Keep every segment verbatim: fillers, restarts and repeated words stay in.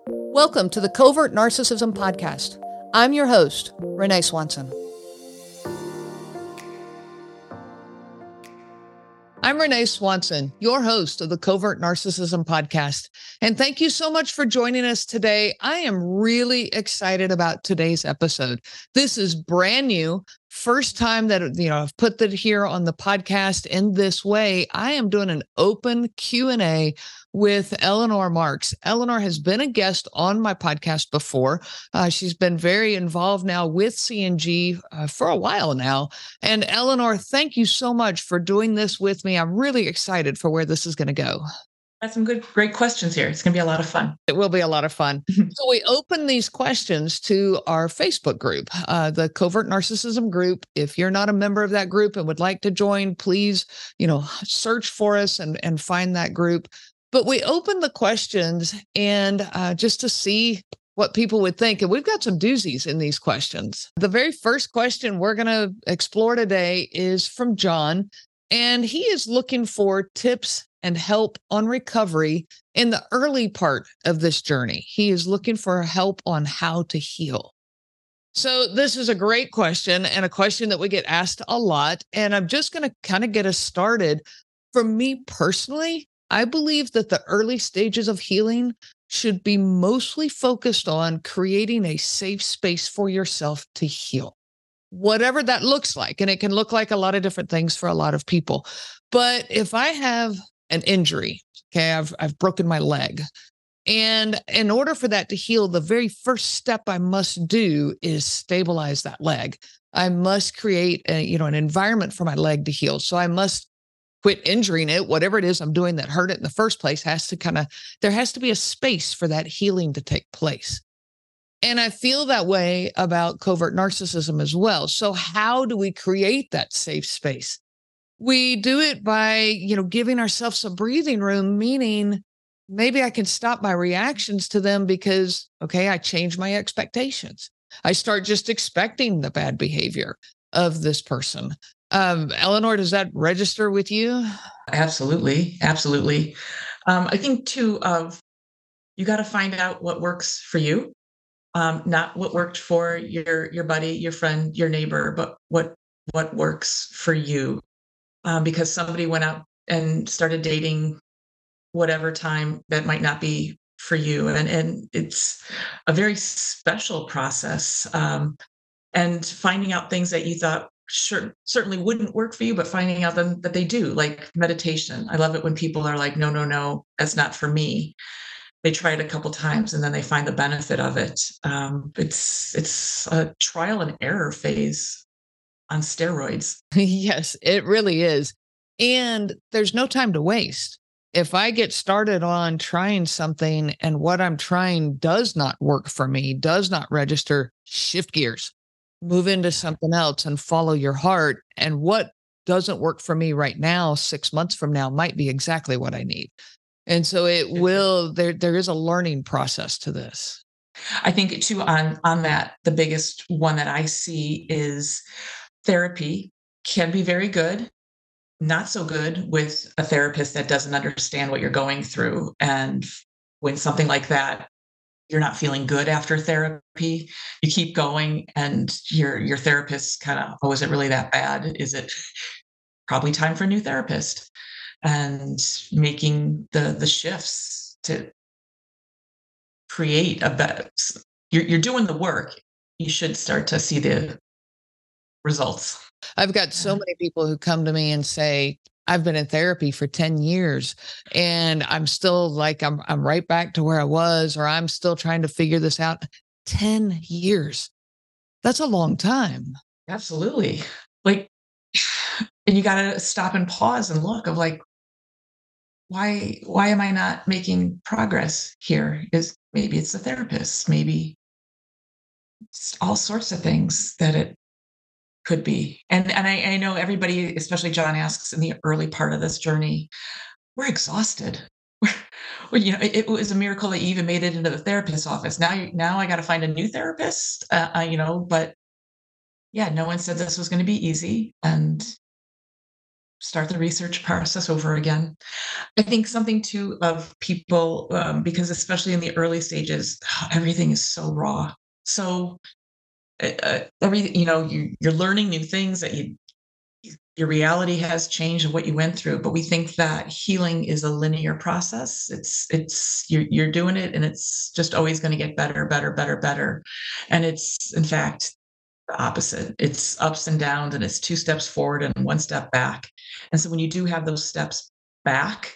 Welcome to the Covert Narcissism Podcast. I'm your host, Renee Swanson. I'm Renee Swanson, your host of the Covert Narcissism Podcast. And thank you so much for joining us today. I am really excited about today's episode. This is brand new. First time that, you know, I've put that here on the podcast in this way. I am doing an open Q and A with Eleanor Marks. Eleanor has been a guest on my podcast before. Uh, she's been very involved now with C N G uh, for a while now. And Eleanor, thank you so much for doing this with me. I'm really excited for where this is going to go. That's some good, great questions here. It's going to be a lot of fun. It will be a lot of fun. So we open these questions to our Facebook group, uh, the Covert Narcissism group. If you're not a member of that group and would like to join, please, you know, search for us and, and find that group. But we open the questions and uh, just to see what people would think. And we've got some doozies in these questions. The very first question we're going to explore today is from John, and he is looking for tips and help on recovery in the early part of this journey. He is looking for help on how to heal. So this is a great question and a question that we get asked a lot. And I'm just going to kind of get us started. For me personally, I believe that the early stages of healing should be mostly focused on creating a safe space for yourself to heal, whatever that looks like. And it can look like a lot of different things for a lot of people. But if I have an injury, okay, I've, I've broken my leg. And in order for that to heal, the very first step I must do is stabilize that leg. I must create a, you know, an environment for my leg to heal. So I must quit injuring it. Whatever it is I'm doing that hurt it in the first place has to kind of, there has to be a space for that healing to take place. And I feel that way about covert narcissism as well. So how do we create that safe space? We do it by, you know, giving ourselves a breathing room, meaning maybe I can stop my reactions to them because, okay, I change my expectations. I start just expecting the bad behavior of this person. Um, Eleanor, does that register with you? Absolutely. Absolutely. Um, I think too, of you got to find out what works for you, um, not what worked for your, your buddy, your friend, your neighbor, but what, what works for you. Um, because somebody went out and started dating whatever time that might not be for you. And, and it's a very special process. Um, and finding out things that you thought sure, certainly wouldn't work for you, but finding out them, that they do, like meditation. I love it when people are like, no, no, no, that's not for me. They try it a couple times and then they find the benefit of it. Um, it's it's a trial and error phase on steroids. Yes, it really is. And there's no time to waste. If I get started on trying something and what I'm trying does not work for me, does not register, shift gears, move into something else and follow your heart. And what doesn't work for me right now, six months from now, might be exactly what I need. And so it will, there, there is a learning process to this. I think too, on, on that, the biggest one that I see is therapy can be very good, not so good with a therapist that doesn't understand what you're going through. And when something like that, you're not feeling good after therapy, you keep going and your your therapist kind of, oh, is it really that bad? Is it probably time for a new therapist? And making the the shifts to create a better, you're, you're doing the work. You should start to see the results. I've got so many people who come to me and say, I've been in therapy for ten years and I'm still like, I'm, I'm right back to where I was, or I'm still trying to figure this out. ten years. That's a long time. Absolutely. Like, and you got to stop and pause and look of like, why, why am I not making progress here? Is maybe it's the therapist, maybe it's all sorts of things that it could be. And and I, I know everybody, especially John asks in the early part of this journey, we're exhausted. Well, you know, it, it was a miracle that you even made it into the therapist's office. Now, you, now I got to find a new therapist. Uh, uh, you know, but yeah, no one said this was going to be easy, and start the research process over again. I think something too of people, um, because especially in the early stages, everything is so raw. So uh, every, you know, you, you're learning new things that you, your reality has changed and what you went through. But we think that healing is a linear process. It's, it's, you're, you're doing it and it's just always going to get better, better, better, better. And it's, in fact, the opposite. It's ups and downs, and it's two steps forward and one step back. And so when you do have those steps back,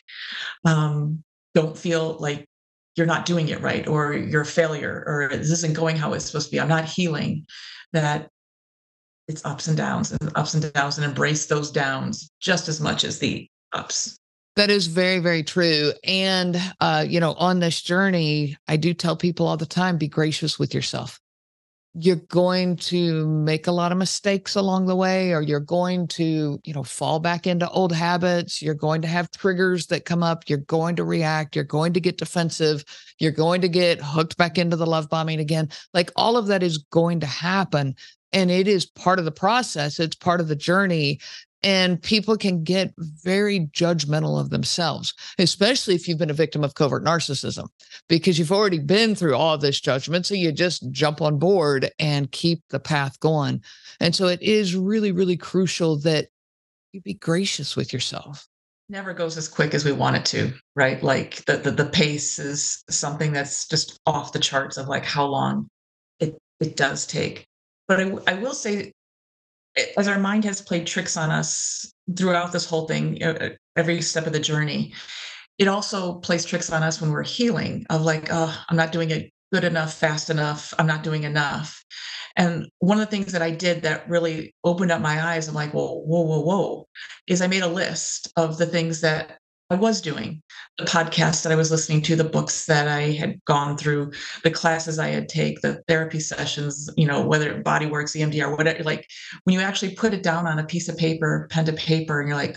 um, don't feel like you're not doing it right, or you're a failure, or this isn't going how it's supposed to be. I'm not healing. That it's ups and downs and ups and downs, and embrace those downs just as much as the ups. That is very, very true. And, uh, you know, on this journey, I do tell people all the time, be gracious with yourself. You're going to make a lot of mistakes along the way, or you're going to, you know, fall back into old habits. You're going to have triggers that come up. You're going to react. You're going to get defensive. You're going to get hooked back into the love bombing again. Like, all of that is going to happen. And it is part of the process. It's part of the journey. And people can get very judgmental of themselves, especially if you've been a victim of covert narcissism, because you've already been through all this judgment. So you just jump on board and keep the path going. And so it is really, really crucial that you be gracious with yourself. Never goes as quick as we want it to, right? Like the, the, the pace is something that's just off the charts of like how long it, it does take. But I, I will say, as our mind has played tricks on us throughout this whole thing, every step of the journey, it also plays tricks on us when we're healing, of like, oh, I'm not doing it good enough, fast enough. I'm not doing enough. And one of the things that I did that really opened up my eyes, I'm like, whoa, whoa, whoa, whoa, is I made a list of the things that I was doing, the podcasts that I was listening to, the books that I had gone through, the classes I had taken, the therapy sessions, you know, whether Body Works, E M D R, whatever. Like, when you actually put it down on a piece of paper, pen to paper, and you're like,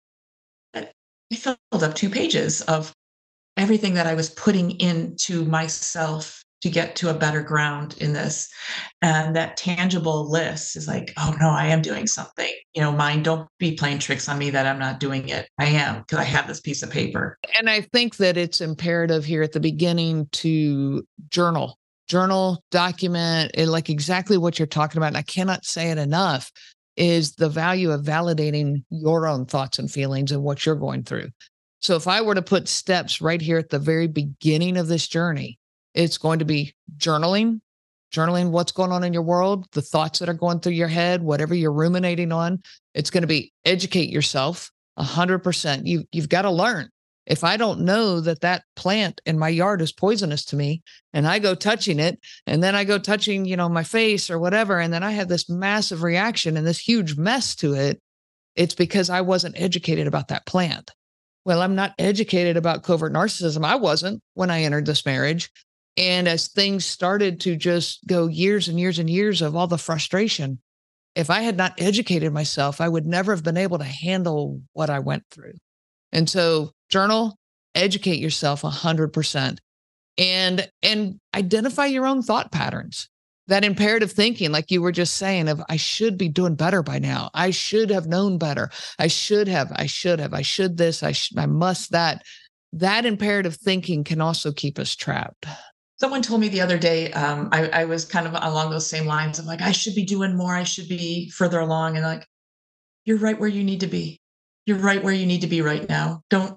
I filled up two pages of everything that I was putting into myself to get to a better ground in this. And that tangible list is like, oh no, I am doing something. You know, mind, don't be playing tricks on me that I'm not doing it. I am, because I have this piece of paper. And I think that it's imperative here at the beginning to journal, journal, document, and like exactly what you're talking about. And I cannot say it enough, is the value of validating your own thoughts and feelings and what you're going through. So if I were to put steps right here at the very beginning of this journey, it's going to be journaling, journaling what's going on in your world, the thoughts that are going through your head, whatever you're ruminating on. It's going to be educate yourself a hundred percent. You, you've got to learn. If I don't know that that plant in my yard is poisonous to me, and I go touching it, and then I go touching, you know, my face or whatever, and then I have this massive reaction and this huge mess to it, it's because I wasn't educated about that plant. Well, I'm not educated about covert narcissism. I wasn't when I entered this marriage. And as things started to just go years and years and years of all the frustration, if I had not educated myself, I would never have been able to handle what I went through. And so journal, educate yourself a hundred percent, and, and identify your own thought patterns. That imperative thinking, like you were just saying, of I should be doing better by now. I should have known better. I should have, I should have, I should this, I should, I must that. That imperative thinking can also keep us trapped. Someone told me the other day, um, I, I was kind of along those same lines of like, I should be doing more. I should be further along. And like, you're right where you need to be. You're right where you need to be right now. Don't,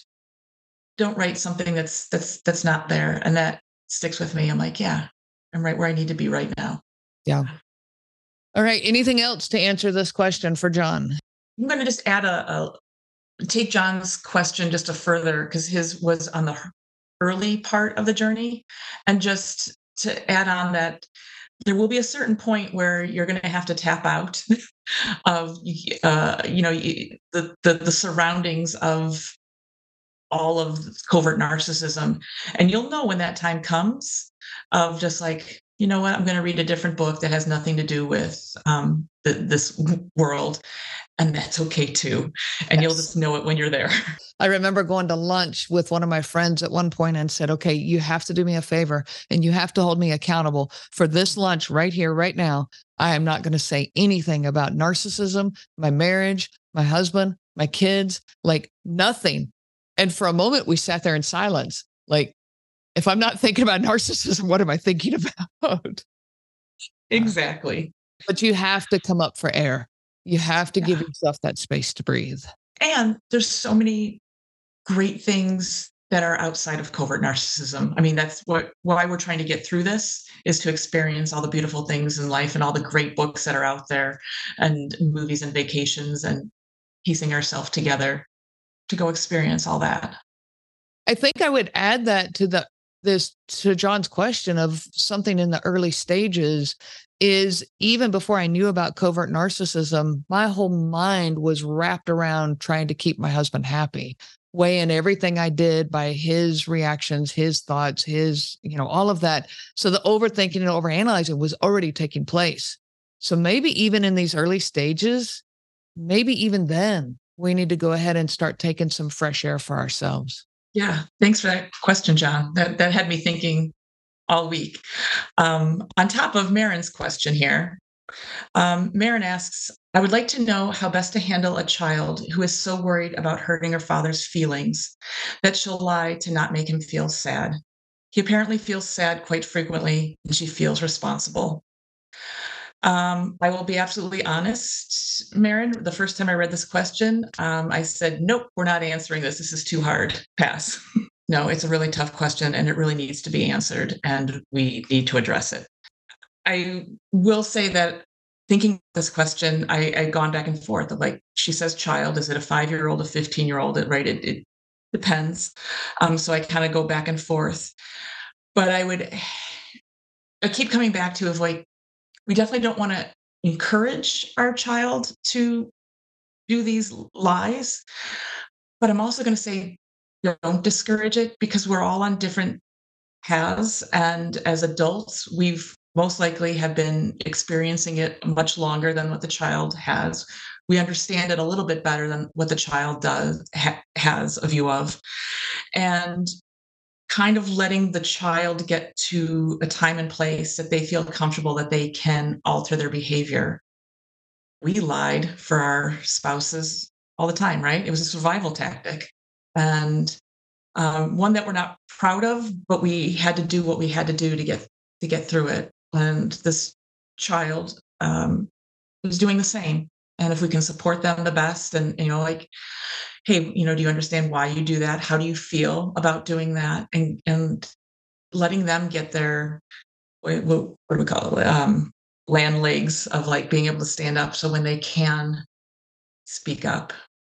don't write something that's, that's, that's not there. And that sticks with me. I'm like, yeah, I'm right where I need to be right now. Yeah. All right. Anything else to answer this question for John? I'm going to just add a, a take John's question just a further, because his was on the early part of the journey. And just to add on that, there will be a certain point where you're going to have to tap out of, uh, you know, the, the, the surroundings of all of covert narcissism. And you'll know when that time comes of just like, you know what, I'm going to read a different book that has nothing to do with um, the, this world. And that's okay too. And yes. You'll just know it when you're there. I remember going to lunch with one of my friends at one point and said, okay, you have to do me a favor and you have to hold me accountable for this lunch right here, right now. I am not going to say anything about narcissism, my marriage, my husband. my kids, like nothing. And for a moment, we sat there in silence. Like, if I'm not thinking about narcissism, what am I thinking about? Exactly. But you have to come up for air. You have to give Yeah. yourself that space to breathe. And there's so many great things that are outside of covert narcissism. I mean, that's what why we're trying to get through this, is to experience all the beautiful things in life and all the great books that are out there, and movies and vacations, and piecing ourselves together to go experience all that. I think I would add that to the this to John's question of something in the early stages is, even before I knew about covert narcissism, my whole mind was wrapped around trying to keep my husband happy, weighing everything I did by his reactions, his thoughts, his, you know, all of that. So the overthinking and overanalyzing was already taking place. So maybe even in these early stages, maybe even then, we need to go ahead and start taking some fresh air for ourselves. Yeah, thanks for that question, John. That that had me thinking all week. Um, on top of Marin's question here, um, Marin asks, I would like to know how best to handle a child who is so worried about hurting her father's feelings that she'll lie to not make him feel sad. He apparently feels sad quite frequently, and she feels responsible. Um, I will be absolutely honest, Marin. The first time I read this question, um, I said, nope, we're not answering this. This is too hard. Pass. No, it's a really tough question, and it really needs to be answered, and we need to address it. I will say that thinking this question, I, I've gone back and forth of, like, she says child, is it a five-year-old, a fifteen-year-old, right? It, it depends. Um, so I kind of go back and forth. But I would, I keep coming back to, of like, we definitely don't want to encourage our child to do these lies. But I'm also going to say, don't discourage it, because we're all on different paths. And as adults, we've most likely have been experiencing it much longer than what the child has. We understand it a little bit better than what the child does ha- has a view of. And kind of letting the child get to a time and place that they feel comfortable that they can alter their behavior. We lied for our spouses all the time, right? It was a survival tactic, and um, one that we're not proud of, but we had to do what we had to do to get to get through it. And this child um, was doing the same. And if we can support them the best, and, you know, like, hey, you know, do you understand why you do that? How do you feel about doing that? And and letting them get their, what, what, what do we call it? Um, land legs of, like, being able to stand up. So when they can speak up,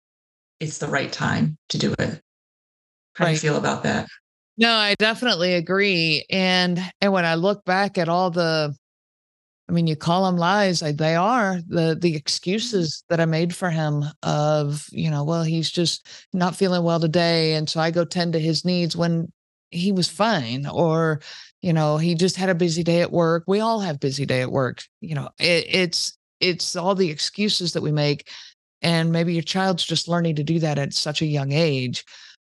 it's the right time to do it. How do you Right. feel about that? No, I definitely agree. And and when I look back at all the, I mean, you call them lies, I, they are the the excuses that I made for him of, you know, well, he's just not feeling well today, and so I go tend to his needs when he was fine, or, you know, he just had a busy day at work. We all have busy day at work. You know, it, it's it's all the excuses that we make, and maybe your child's just learning to do that at such a young age,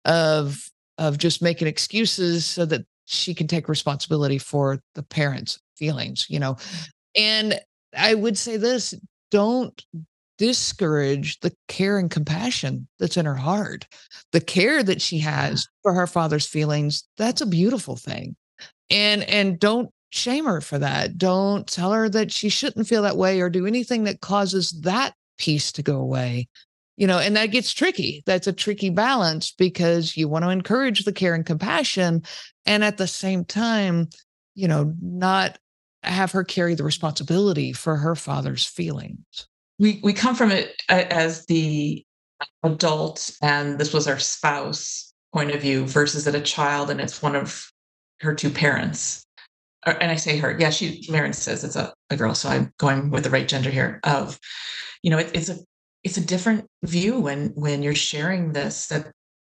of of just making excuses so that she can take responsibility for the parents' feelings. You know, and I would say this, don't discourage the care and compassion that's in her heart. The care that she has for her father's feelings, that's a beautiful thing. And and don't shame her for that. Don't tell her that she shouldn't feel that way or do anything that causes that piece to go away. You know, and that gets tricky. That's a tricky balance, because you want to encourage the care and compassion, and at the same time, you know, not have her carry the responsibility for her father's feelings. We we come from it a- as the adult, and this was our spouse point of view, versus that a child and it's one of her two parents. Or- And I say her, yeah, she, Marin says it's a, a girl, so I'm going with the right gender here. Of, you know, it, it's a it's a different view when when you're sharing this, that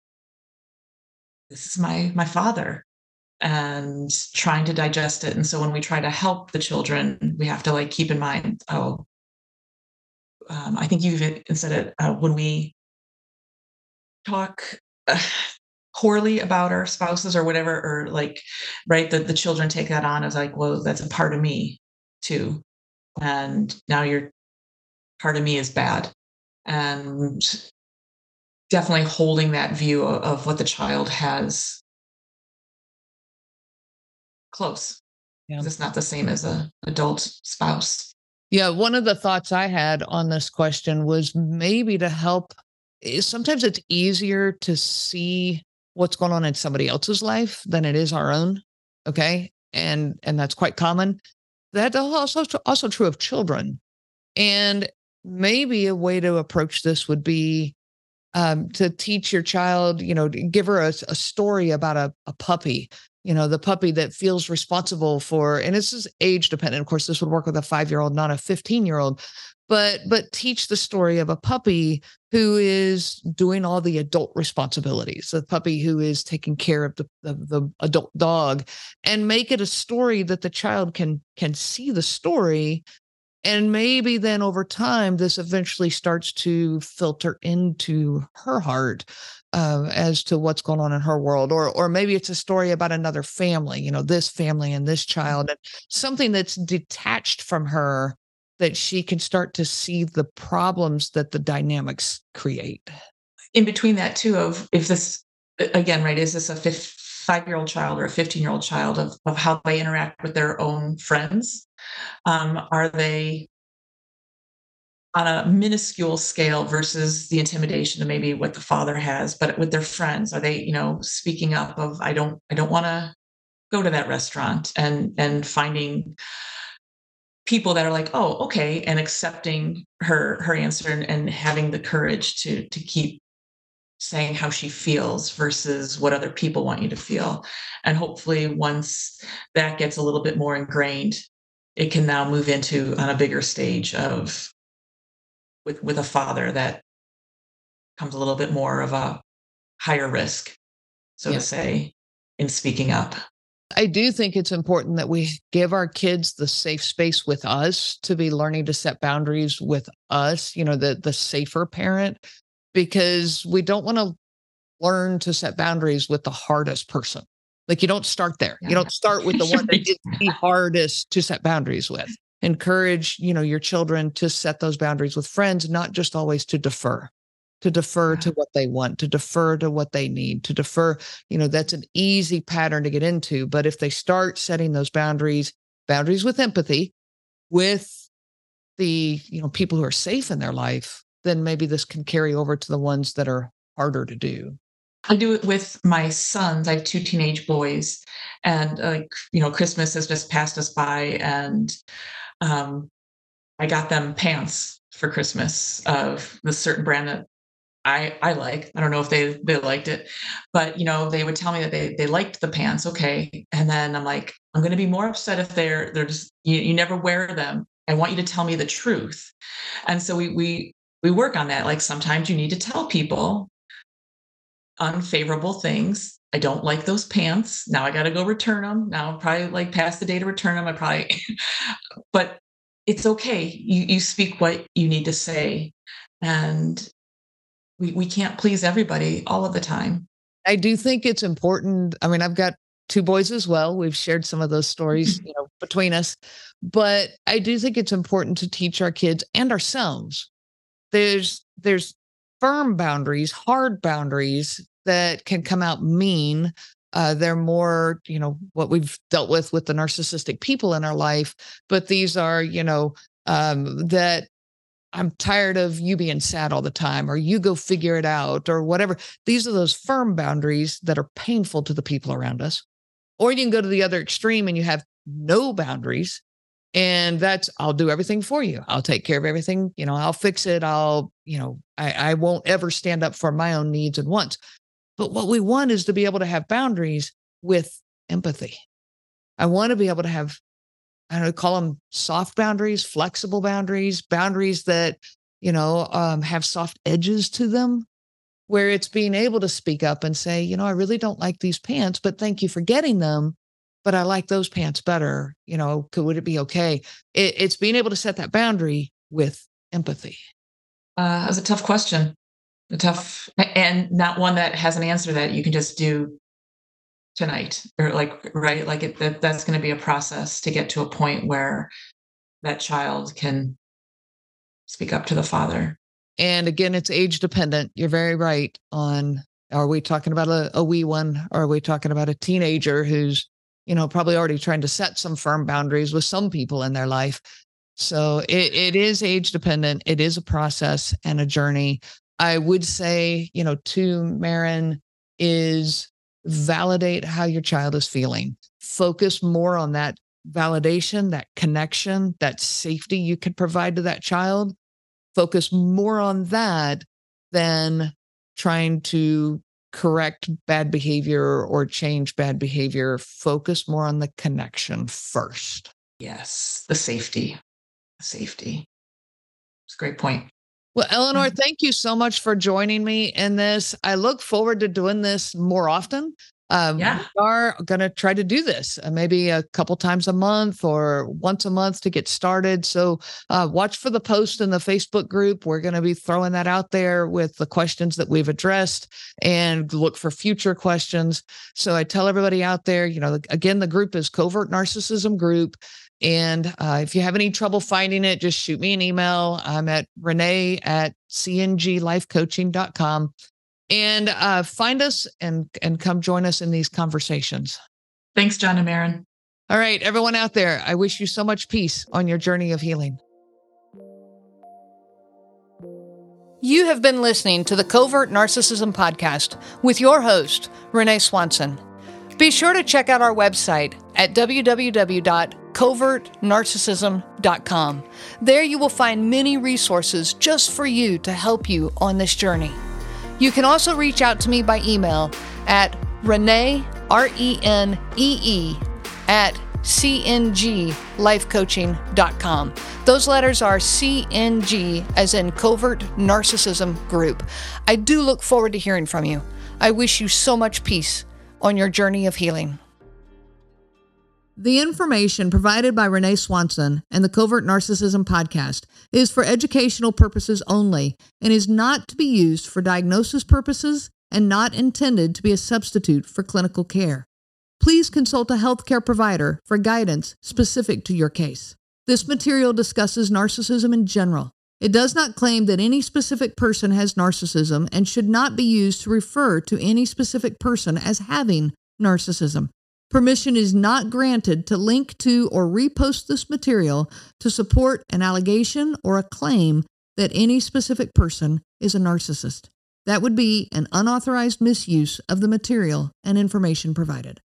this is my my father, and trying to digest it. And so when we try to help the children, we have to, like, keep in mind, oh, um, I think you've said it, uh, when we talk uh, poorly about our spouses or whatever, or, like, right, the, the children take that on as, like, well, that's a part of me too. And now your part of me is bad. And definitely holding that view of, of what the child has close, Yeah. because it's not the same as a adult spouse. Yeah, one of the thoughts I had on this question was maybe to help is sometimes it's easier to see what's going on in somebody else's life than it is our own. Okay. And and that's quite common. That's also also true of children. And maybe a way to approach this would be um, to teach your child, you know, to give her a, a story about a, a puppy, you know, the puppy that feels responsible for, and this is age dependent. Of course, this would work with a five year old, not a fifteen year old, but, but teach the story of a puppy who is doing all the adult responsibilities, the puppy who is taking care of the, the, the adult dog, and make it a story that the child can, can see the story. And maybe then over time, this eventually starts to filter into her heart uh, as to what's going on in her world. Or, or maybe it's a story about another family, you know, this family and this child, and something that's detached from her that she can start to see the problems that the dynamics create. In between that too, of if this again, right, is this a fifth, five-year-old child or a fifteen-year-old child, of, of how they interact with their own friends? Um, are they on a minuscule scale versus the intimidation of maybe what the father has, but with their friends, are they, you know, speaking up of, I don't, I don't want to go to that restaurant, and, and finding people that are like, oh, okay, and accepting her, her answer, and, and having the courage to, to keep saying how she feels versus what other people want you to feel. And hopefully once that gets a little bit more ingrained, it can now move into on a bigger stage of with with a father that comes a little bit more of a higher risk, so Yeah. to say, in speaking up. I do think it's important that we give our kids the safe space with us to be learning to set boundaries with us, you know, the the safer parent, because we don't want to learn to set boundaries with the hardest person. Like you don't start there. You Yeah. don't start with the one that Right. is the hardest to set boundaries with. Encourage, you know, your children to set those boundaries with friends, not just always to defer, to defer to Yeah. what they want, to defer to what they need, to defer, you know, that's an easy pattern to get into. But if they start setting those boundaries, boundaries with empathy, with the, you know, people who are safe in their life, then maybe this can carry over to the ones that are harder to do. I do it with my sons. I have two teenage boys, and like, you know, Christmas has just passed us by, and um, I got them pants for Christmas of the certain brand that I I like. I don't know if they they liked it, but, you know, they would tell me that they they liked the pants, okay, and then I'm like, "I'm gonna be more upset if they're they're just you you never wear them. I want you to tell me the truth." And so we we we work on that, like, sometimes you need to tell people unfavorable things. "I don't like those pants. Now I gotta go return them. Now I'm probably, like, past the day to return them. I probably" but it's okay. You you speak what you need to say, and we we can't please everybody all of the time. I do think it's important. I mean, I've got two boys as well. We've shared some of those stories, Mhm. you know, between us. But I do think it's important to teach our kids and ourselves. There's there's firm boundaries, hard boundaries that can come out mean. Uh, they're more, you know, what we've dealt with with the narcissistic people in our life. But these are, you know, um, that I'm tired of you being sad all the time, or you go figure it out, or whatever. These are those firm boundaries that are painful to the people around us. Or you can go to the other extreme and you have no boundaries. And that's, I'll do everything for you. I'll take care of everything. You know, I'll fix it. I'll, you know, I, I won't ever stand up for my own needs and wants. But what we want is to be able to have boundaries with empathy. I want to be able to have, I don't know, call them soft boundaries, flexible boundaries, boundaries that, you know, um, have soft edges to them, where it's being able to speak up and say, you know, I really don't like these pants, but thank you for getting them. But I like those pants better. You know, could, would it be okay? It, it's being able to set that boundary with empathy. Uh, that's a tough question. A tough, and not one that has an answer that you can just do tonight, or like, right, like it, that that's going to be a process to get to a point where that child can speak up to the father. And again, it's age dependent. You're very right on, are we talking about a, a wee one? Or are we talking about a teenager who's, you know, probably already trying to set some firm boundaries with some people in their life? So it, it is age dependent. It is a process and a journey. I would say, you know, to Maren, is validate how your child is feeling. Focus more on that validation, that connection, that safety you can provide to that child. Focus more on that than trying to correct bad behavior or change bad behavior. Focus more on the connection first. Yes, the safety. Safety. It's a great point. Well, Eleanor, thank you so much for joining me in this. I look forward to doing this more often. Um, yeah. We are going to try to do this uh, maybe a couple times a month or once a month to get started. So uh, watch for the post in the Facebook group. We're going to be throwing that out there with the questions that we've addressed, and look for future questions. So I tell everybody out there, you know, again, the group is Covert Narcissism Group. And uh, if you have any trouble finding it, just shoot me an email. I'm at Renee at C N G life coaching dot com. And uh, find us and, and come join us in these conversations. Thanks, John and Maren. All right, everyone out there, I wish you so much peace on your journey of healing. You have been listening to the Covert Narcissism Podcast with your host, Renee Swanson. Be sure to check out our website at w w w dot covert narcissism dot com. There you will find many resources just for you to help you on this journey. You can also reach out to me by email at Renee, R E N E E, at C N G life coaching dot com. Those letters are C N G, as in Covert Narcissism Group. I do look forward to hearing from you. I wish you so much peace on your journey of healing. The information provided by Renee Swanson and the Covert Narcissism Podcast is for educational purposes only and is not to be used for diagnosis purposes and not intended to be a substitute for clinical care. Please consult a healthcare provider for guidance specific to your case. This material discusses narcissism in general. It does not claim that any specific person has narcissism and should not be used to refer to any specific person as having narcissism. Permission is not granted to link to or repost this material to support an allegation or a claim that any specific person is a narcissist. That would be an unauthorized misuse of the material and information provided.